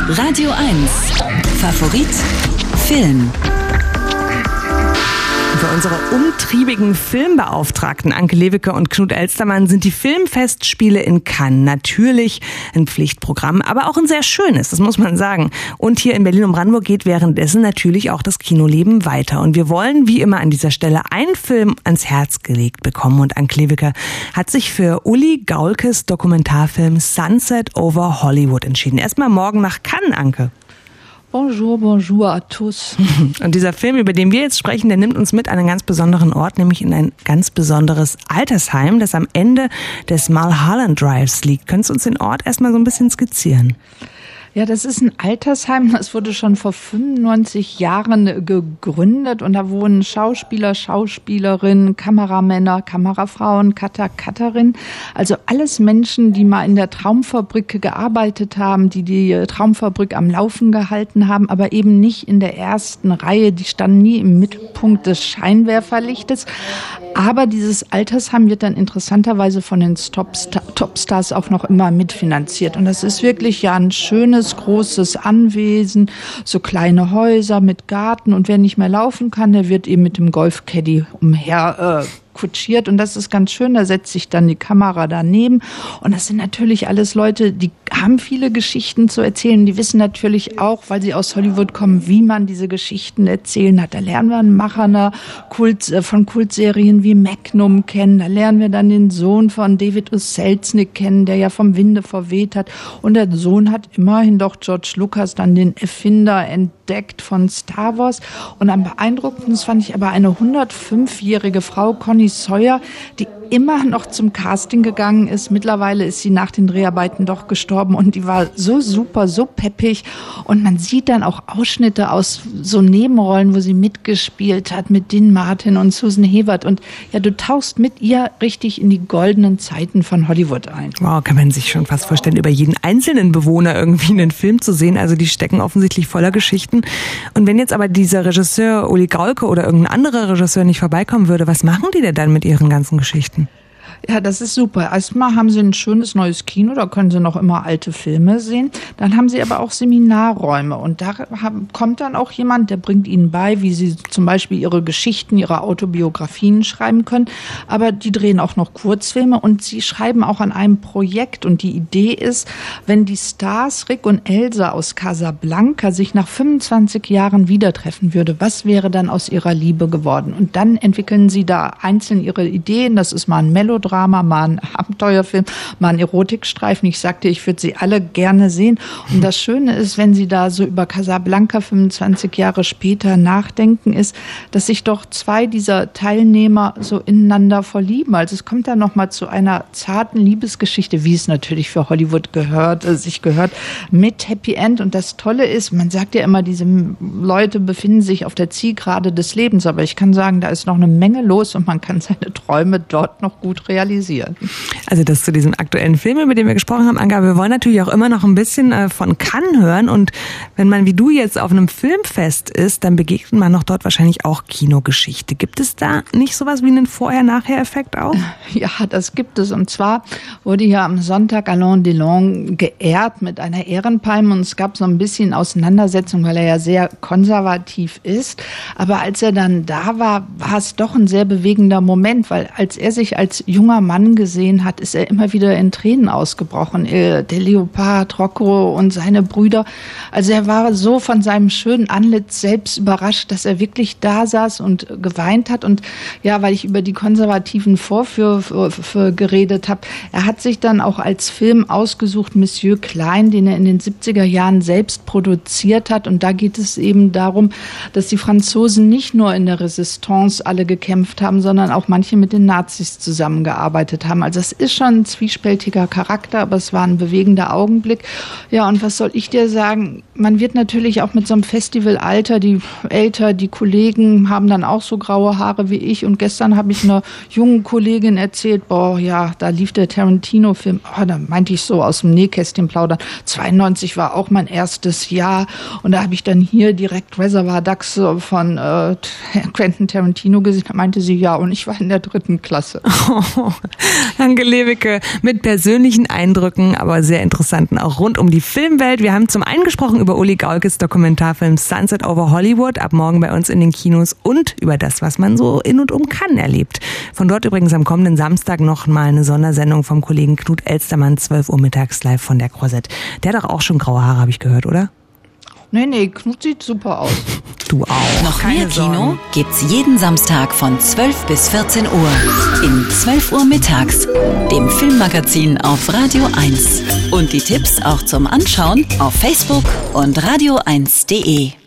Radio 1. Favorit Film. Für unsere umtriebigen Filmbeauftragten Anke Lewicke und Knut Elstermann sind die Filmfestspiele in Cannes natürlich ein Pflichtprogramm, aber auch ein sehr schönes, das muss man sagen. Und hier in Berlin und Brandenburg geht währenddessen natürlich auch das Kinoleben weiter. Und wir wollen wie immer an dieser Stelle einen Film ans Herz gelegt bekommen. Und Anke Lewicke hat sich für Uli Gaulkes Dokumentarfilm Sunset over Hollywood entschieden. Erstmal morgen nach Cannes, Anke. Bonjour, bonjour à tous. Und dieser Film, über den wir jetzt sprechen, der nimmt uns mit an einen ganz besonderen Ort, nämlich in ein ganz besonderes Altersheim, das am Ende des Mulholland Drives liegt. Könntest du uns den Ort erstmal so ein bisschen skizzieren? Ja, das ist ein Altersheim, das wurde schon vor 95 Jahren gegründet und da wohnen Schauspieler, Schauspielerinnen, Kameramänner, Kamerafrauen, Cutter, Cutterinnen. Also alles Menschen, die mal in der Traumfabrik gearbeitet haben, die die Traumfabrik am Laufen gehalten haben, aber eben nicht in der ersten Reihe. Die standen nie im Mittelpunkt des Scheinwerferlichtes. Aber dieses Altersheim wird dann interessanterweise von den Topstars auch noch immer mitfinanziert. Und das ist wirklich ja ein schönes, großes Anwesen, so kleine Häuser mit Garten. Und wer nicht mehr laufen kann, der wird eben mit dem Golfcaddy umher kutschiert und das ist ganz schön, da setzt sich dann die Kamera daneben und das sind natürlich alles Leute, die haben viele Geschichten zu erzählen, die wissen natürlich auch, weil sie aus Hollywood kommen, wie man diese Geschichten erzählen hat. Da lernen wir einen Macher von Kultserien wie Magnum kennen, da lernen wir dann den Sohn von David O. Selznick kennen, der ja vom Winde verweht hat und der Sohn hat immerhin doch George Lucas, dann den Erfinder entdeckt von Star Wars und am beeindruckendsten fand ich aber eine 105-jährige Frau, Connie Sawyer, die immer noch zum Casting gegangen ist. Mittlerweile ist sie nach den Dreharbeiten doch gestorben und die war so super, so peppig und man sieht dann auch Ausschnitte aus so Nebenrollen, wo sie mitgespielt hat mit Dean Martin und Susan Hewert und ja, du tauchst mit ihr richtig in die goldenen Zeiten von Hollywood ein. Wow, kann man sich schon fast vorstellen, über jeden einzelnen Bewohner irgendwie einen Film zu sehen, also die stecken offensichtlich voller Geschichten. Und wenn jetzt aber dieser Regisseur Uli Gaulke oder irgendein anderer Regisseur nicht vorbeikommen würde, was machen die denn dann mit ihren ganzen Geschichten? Ja, das ist super. Erstmal haben sie ein schönes neues Kino, da können sie noch immer alte Filme sehen. Dann haben sie aber auch Seminarräume und da kommt dann auch jemand, der bringt ihnen bei, wie sie zum Beispiel ihre Geschichten, ihre Autobiografien schreiben können. Aber die drehen auch noch Kurzfilme und sie schreiben auch an einem Projekt und die Idee ist, wenn die Stars Rick und Elsa aus Casablanca sich nach 25 Jahren wieder treffen würde, was wäre dann aus ihrer Liebe geworden? Und dann entwickeln sie da einzeln ihre Ideen, das ist mal ein Melodrama, mal ein Abenteuerfilm, mal ein Erotikstreifen. Ich sagte, ich würde sie alle gerne sehen. Und das Schöne ist, wenn sie da so über Casablanca 25 Jahre später nachdenken, ist, dass sich doch zwei dieser Teilnehmer so ineinander verlieben. Also es kommt dann nochmal zu einer zarten Liebesgeschichte, wie es natürlich für Hollywood sich gehört, mit Happy End. Und das Tolle ist, man sagt ja immer, diese Leute befinden sich auf der Zielgerade des Lebens. Aber ich kann sagen, da ist noch eine Menge los und man kann seine Träume dort noch gut realisieren. Also das zu diesem aktuellen Film, über den wir gesprochen haben, Anke, wir wollen natürlich auch immer noch ein bisschen von Cannes hören und wenn man wie du jetzt auf einem Filmfest ist, dann begegnet man noch dort wahrscheinlich auch Kinogeschichte. Gibt es da nicht sowas wie einen Vorher-Nachher-Effekt auch? Ja, das gibt es und zwar wurde ja am Sonntag Alain Delon geehrt mit einer Ehrenpalme und es gab so ein bisschen Auseinandersetzung, weil er ja sehr konservativ ist, aber als er dann da war, war es doch ein sehr bewegender Moment, weil als er sich als junger Mann gesehen hat, ist er immer wieder in Tränen ausgebrochen. Der Leopard, Rocco und seine Brüder. Also er war so von seinem schönen Antlitz selbst überrascht, dass er wirklich da saß und geweint hat. Und ja, weil ich über die konservativen Vorwürfe geredet habe, er hat sich dann auch als Film ausgesucht, Monsieur Klein, den er in den 70er Jahren selbst produziert hat. Und da geht es eben darum, dass die Franzosen nicht nur in der Resistance alle gekämpft haben, sondern auch manche mit den Nazis zusammengearbeitet haben. Also es ist schon ein zwiespältiger Charakter, aber es war ein bewegender Augenblick. Ja, und was soll ich dir sagen? Man wird natürlich auch mit so einem Festival die Kollegen haben dann auch so graue Haare wie ich. Und gestern habe ich einer jungen Kollegin erzählt, da lief der Tarantino-Film. Da meinte ich so aus dem Nähkästchen plaudern. 92 war auch mein erstes Jahr. Und da habe ich dann hier direkt Reservoir Dogs von Quentin Tarantino gesehen. Da meinte sie, ja, und ich war in der 3. Klasse. Anke Lewicke mit persönlichen Eindrücken, aber sehr interessanten auch rund um die Filmwelt. Wir haben zum einen gesprochen über Uli Gaulkes Dokumentarfilm Sunset over Hollywood, ab morgen bei uns in den Kinos, und über das, was man so in und um Cannes erlebt. Von dort übrigens am kommenden Samstag noch mal eine Sondersendung vom Kollegen Knut Elstermann, 12 Uhr mittags live von der Croisette. Der hat doch auch schon graue Haare, habe ich gehört, oder? Nee, Knut sieht super aus. Du auch. Noch mehr Kino gibt's jeden Samstag von 12 bis 14 Uhr in 12 Uhr mittags, dem Filmmagazin auf Radio 1. Und die Tipps auch zum Anschauen auf Facebook und radio1.de.